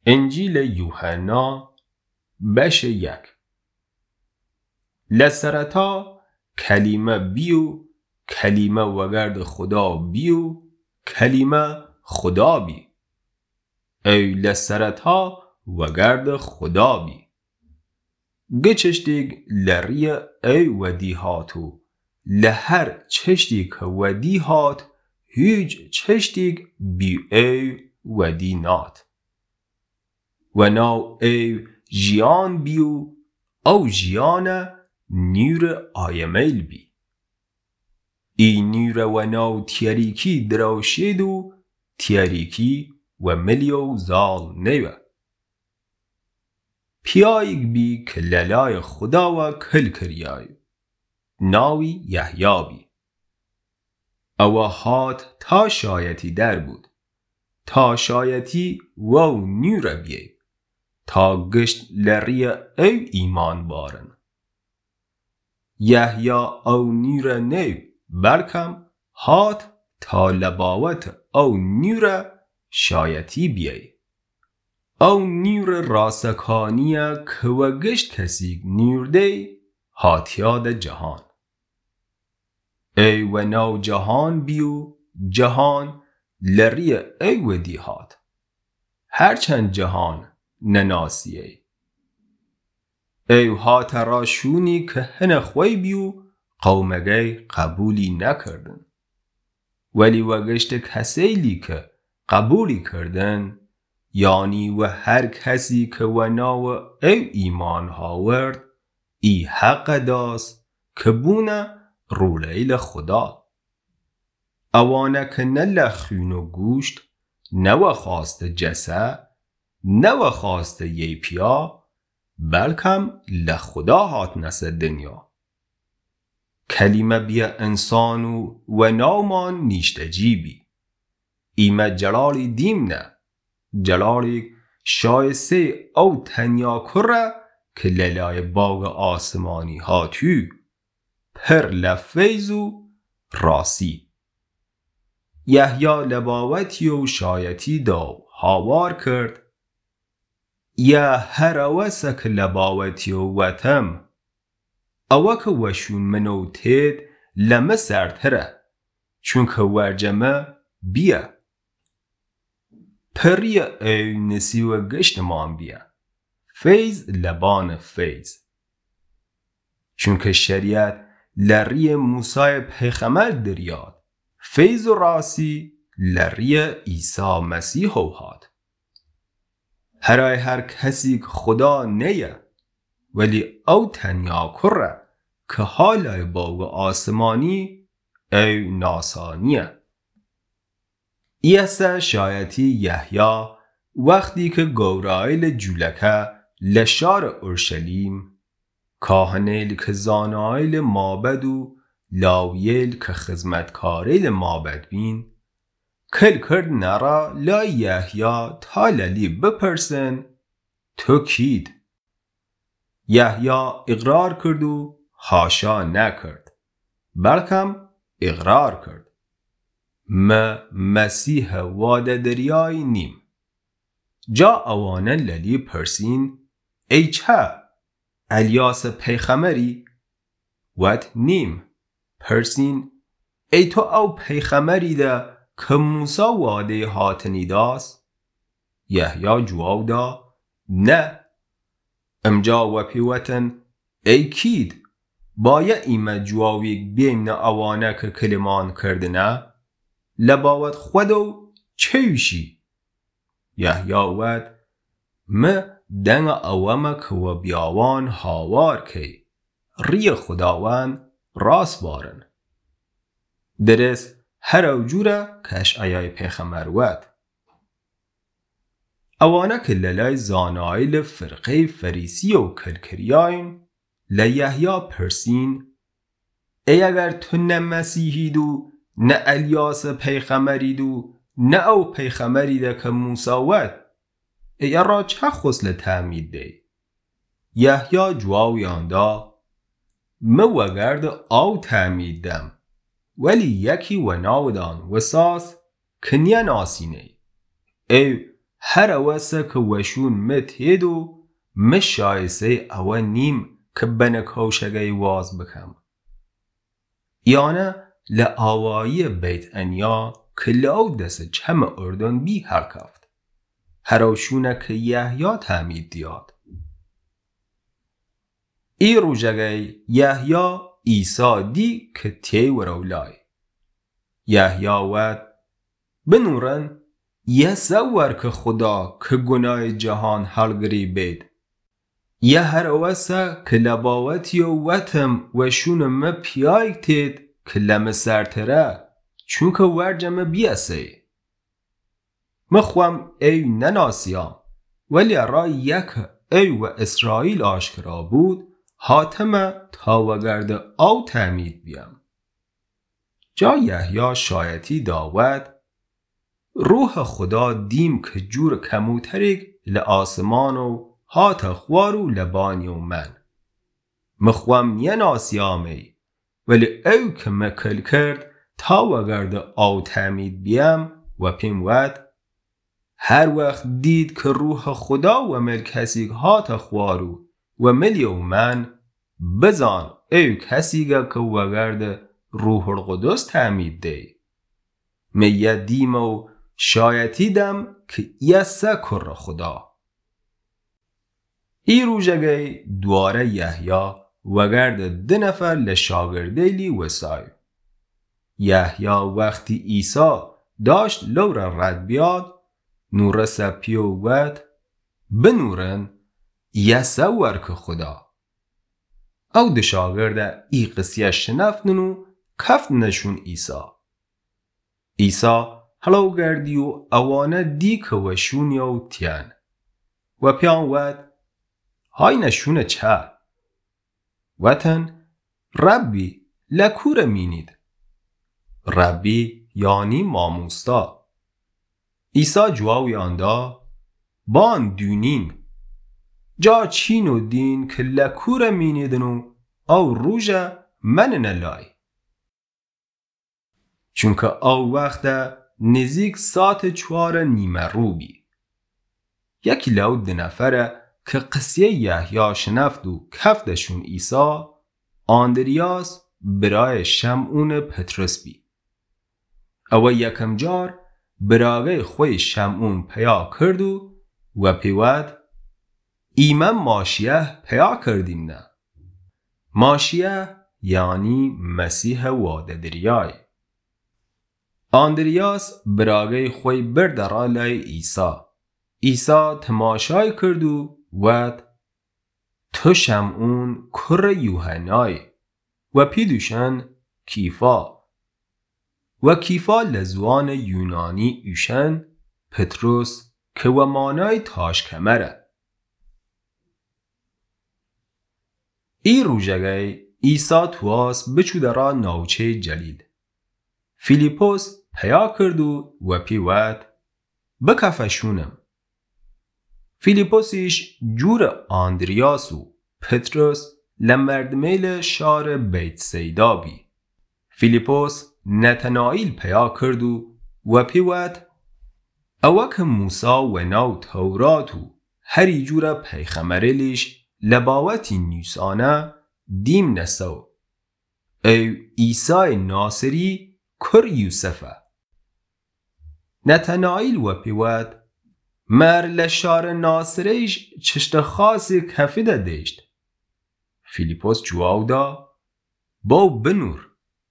انجیل یوحنا بش 1. لسرتا کلمه بیو، کلمه وگرد خدا بیو، کلمه خدا بی. ای لسرتا وگرد خدا بی. گچشتیگ لریه ای ودی هاتو، لهر چشتی که ودی هات، هیچ چشتیگ بی ای ودی نات. و ناو ای جیان بیو، او جیان نور آیمیل بی. ای نور و ناو تیاریکی دروشید و تیاریکی و ملیو زال نیوه. پیایگ بی که للای خدا و کل کریای، ناوی یحیی بی. او هات تا شایتی در بود، تا شایتی و نور بیه، تا گشت لری ای ایمان بارن. یحیی او نور نیو بلکم هات تا لباوت او نور شایتی بیه. او نور راسکانیه که و گشت کسی نور دی هاتیاد جهان. ای و نو جهان بیو، جهان لری ای و دی هات. هرچند جهان نناسیه. ای هات را شونی که هن خوی بیو، قومگی قبولی نکردن. ولی و گشت کسیلی که قبولی کردن، یعنی و هر کسی که و ناو ای ایمان هاورد، ای حق داست که بونه رولیل خدا. اوانه که نه لخون و گوشت، نه و خواست جسه، نه و خواست یی پیا، بلکم لخدا هات نسه دنیا. کلمه بیا انسانو و نامان نیشتجی بی. ایمه جلالی دیم نه، جلالی شایسته او تنیا کره که للای باغ آسمانی هاتیو، پر لفیزو راسی. یحیی لباوتی و شایتی دو هاوار کرد. یا هر وسک لباوتی و وطم، اوک وشون منو تید لمه سرتره، چونکه ورجمه بیا. پری ای نسی و گشت مان بیا، فیض لبان فیض. چونکه شریعت لری موسی پیغمبر دریاد، فیض و راسی لری عیسی مسیح هات. هر کسی که خدا نیه، ولی او تنیا کره که حالای باغ آسمانی ای ناسانیه. ایسا شایتی یحیی وقتی که گورایل جولکه لشار اورشلیم، کاهنیل که زانایل مابد و لاویل که خدمتکاریل مابد بین، کل کرد نرا لا یحیی تا للی بپرسن تو کید. یحیی اقرار کرد و حاشا نکرد، بلکم اقرار کرد. مسیح واده دریای نیم. جا اوانه للی پرسین ای چه؟ الیاس پیغمبری؟ وات نیم. پرسین ای تو او پیغمبری ده که موسی واده هاتنی داست؟ یحیی جواب دا نه. امجا و پیوتن ای کید باید ایمه جوابیگ بیم نه اوانه که کلمان کردنه؟ لباوت خودو چیوشی؟ یحیی واد دنگ اوامه که و بیاوان هاوار که ری خداوند راست بارن. درست هر اوجوره کش ایای پیغمبر واد. اوانه که للای زانایل فرقه فریسی و کلکریاین لیحیی پرسین ای اگر تو نه مسیحی دو، نه الیاس پیغمبری دو، نه او پیغمبری ده که موسی واد، ای را چه خسل تعمید دی؟ یحیی جواب یاندا وگرد او تعمید دم، ولی یکی و ناودان وساس کنیا ناسینه. ای هر اوسا که وشون متهدو مشایسه او نیم که بنکوشگه واز بکم. یانه لآوایی بیت انیا که لعو دست چم اردن بی هرکفت. هروشونه که یحیی تعمید دیاد. ای روژگه یحیی عیسی دی که تی ورولای. یحیی ود بنورن یه سور که خدا که گناه جهان حلگری بید. یه هر اوسا که لباوتی و وطم و شونم پیایک تید که لم سرتره چون که ورجم بیاسه. مخوام ای نناسیام ولی را یک ای و اسرائیل آشکرا بود حاتم تا وگرد او تعمید بیم. جا یحیی شایتی داود روح خدا دیم که جور کموتریک لآسمان و هات خوارو لبانی و من. مخوام یه ناسیامی ولی او که مکل کرد تا وگرد او تعمید بیم و پیم ود هر وقت دید که روح خدا و مل کسی هات خوارو و ملی و من بزان او کسی که وگرد روح القدس تعمید دی. میه دیم و شایتی دم که یسه کر خدا. ای روژگه دواره یحیی وگرد 2 نفر لشاگرده لی وسای. یحیی وقتی عیسی داشت لور رد بیاد نور سپی و ود بنورن یسه ورک خدا. او 2 شاگرده ای قصیه شنفتنو کفت نشون عیسی. عیسی هلو گردی و اوانه دی که وشونی و تین. و پیان ود های نشونه چه؟ وطن ربی لکور مینید. ربی یعنی ماموستا. عیسی جواوی آندا بان دونیم جا چین و دین که لکور مینیدنو او روژه من نلای. چونکه او وقت نزیک ساعت 4 نیمه رو بی. یکی لو 2 نفره که قصیه یحیی شنفت و کفتشون عیسی آندریاس برای شمعون پترس بی. او یکم جار براغه خوی شمعون پیا کردو و پیود ایمن ماشیه پیا کردیم نه. ماشیه یعنی مسیح واددریای. آندریاس براغه خوی بردرا لای عیسی. عیسی تماشای کردو ود تو شمعون کر یوحنای و پیدوشن کیفا. و کیفا لزوان یونانی ایشن پتروس که و مانای تاش کمره. ای روژگه عیسی تواس بچودرا ناوچه جلیل. فیلیپوس پیا کردو و پیود بکفشونم. فیلیپوسیش جور آندریاس و پتروس لمردمیل شار بیت سیدا بی. فیلیپوس نتنائیل پیا کردو و پیود اوک موسا و ناو توراتو هری جور پیخمرلیش لباوتی نیسانه دیم نسو. او عیسی ناصری کر یوسفه. نتنائیل و پیود مر لشار ناصریش چشت خاصی کفیده دیشت. فیلیپوس جواب دا باو بنور.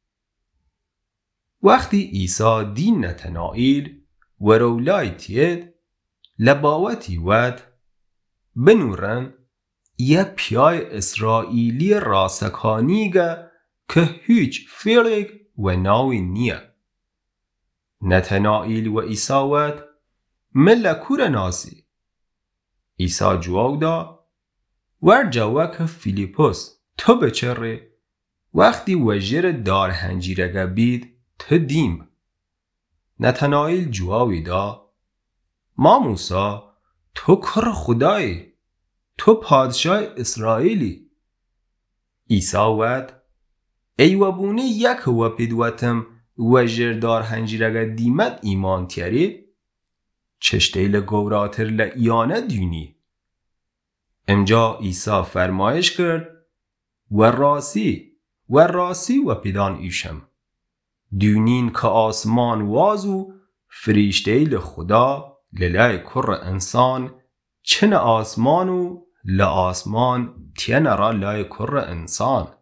وقتی عیسی دین نتنائیل و رولای تید لباوتی ود بنورن یه پیای اسرائیلی راسکانیگه که هیچ فیلگ و ناوی نیه. نتنائیل و عیسی ود مل کور ناسی. عیسی جواب دا ورجاوک فیلیپوس تو بچره وقتی وجر دار هنجیرگه بید تو دیم. نتنائیل جوابی دا ما موسا تو کر خدایی تو پادشاه اسرائیلی. عیسی ود ای وبونه یک و پیدوتم وجر دار هنجیرگه دیمت ایمان تیری. چشتی لگوراتر لئیانه دینی. امجا عیسی فرمایش کرد و راستی و پیدان ایشم. دونین که آسمان وازو فریشته لخدا للای کر انسان چن آسمانو لآسمان تین را لای کر انسان.